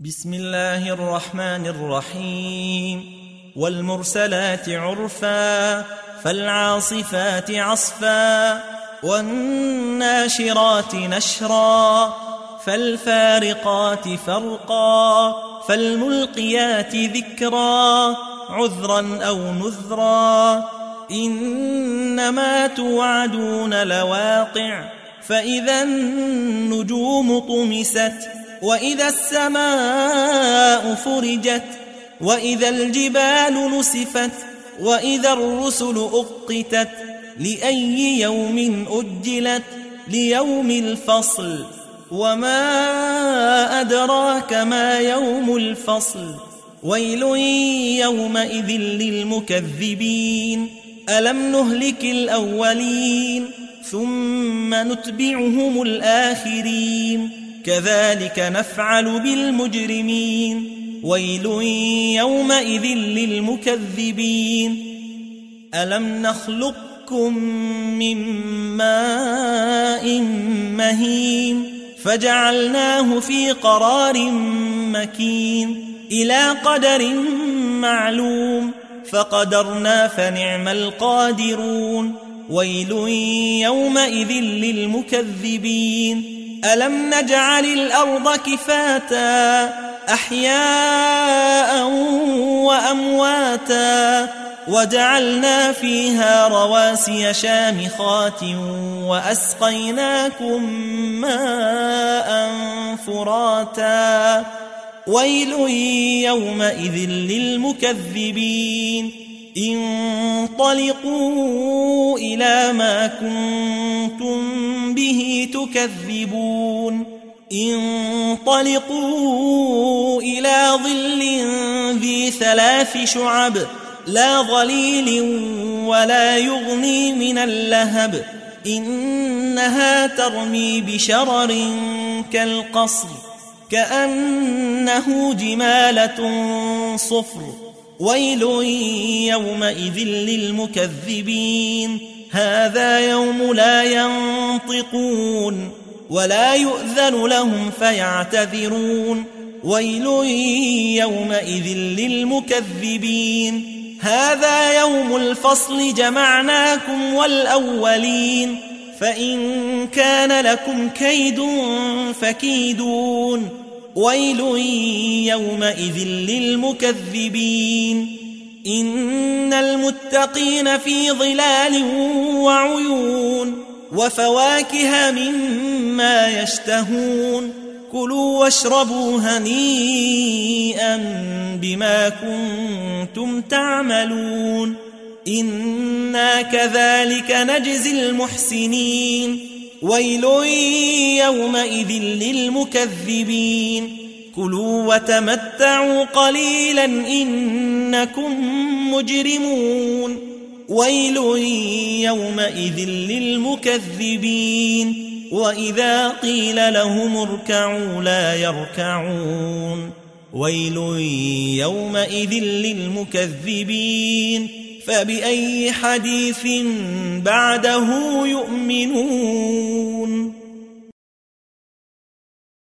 بسم الله الرحمن الرحيم والمرسلات عرفا فالعاصفات عصفا والناشرات نشرا فالفارقات فرقا فالملقيات ذكرا عذرا أو نذرا إنما توعدون لواقع فإذا النجوم طمست وإذا السماء فرجت وإذا الجبال نسفت وإذا الرسل أقتت لأي يوم أجلت ليوم الفصل وما أدراك ما يوم الفصل ويل يومئذ للمكذبين ألم نهلك الأولين ثم نتبعهم الآخرين كذلك نفعل بالمجرمين ويل يومئذ للمكذبين ألم نخلقكم من ماء مهين فجعلناه في قرار مكين إلى قدر معلوم فقدرنا فنعم القادرون ويل يومئذ للمكذبين ألم نجعل الأرض كفاتا أحياء وأمواتا وجعلنا فيها رواسي شامخات وأسقيناكم ماء فراتا ويل يومئذ للمكذبين انطلقوا إلى ما كنتم به تكذبون انطلقوا إلى ظل ذي 3 شعب لا ظليل ولا يغني من اللهب إنها ترمي بشرر كالقصر كأنه جمالة صفر ويل يومئذ للمكذبين هذا يوم لا ينطقون ولا يؤذن لهم فيعتذرون ويل يومئذ للمكذبين هذا يوم الفصل جمعناكم والأولين فإن كان لكم كيد فكيدون ويل يومئذ للمكذبين إن المتقين في ظلال وعيون وفواكه مما يشتهون كلوا واشربوا هنيئا بما كنتم تعملون إنا كذلك نجزي المحسنين ويل يومئذ للمكذبين كلوا وتمتعوا قليلا إنكم مجرمون ويل يومئذ للمكذبين وإذا قيل لهم اركعوا لا يركعون ويل يومئذ للمكذبين فبأي حديث بعده يؤمنون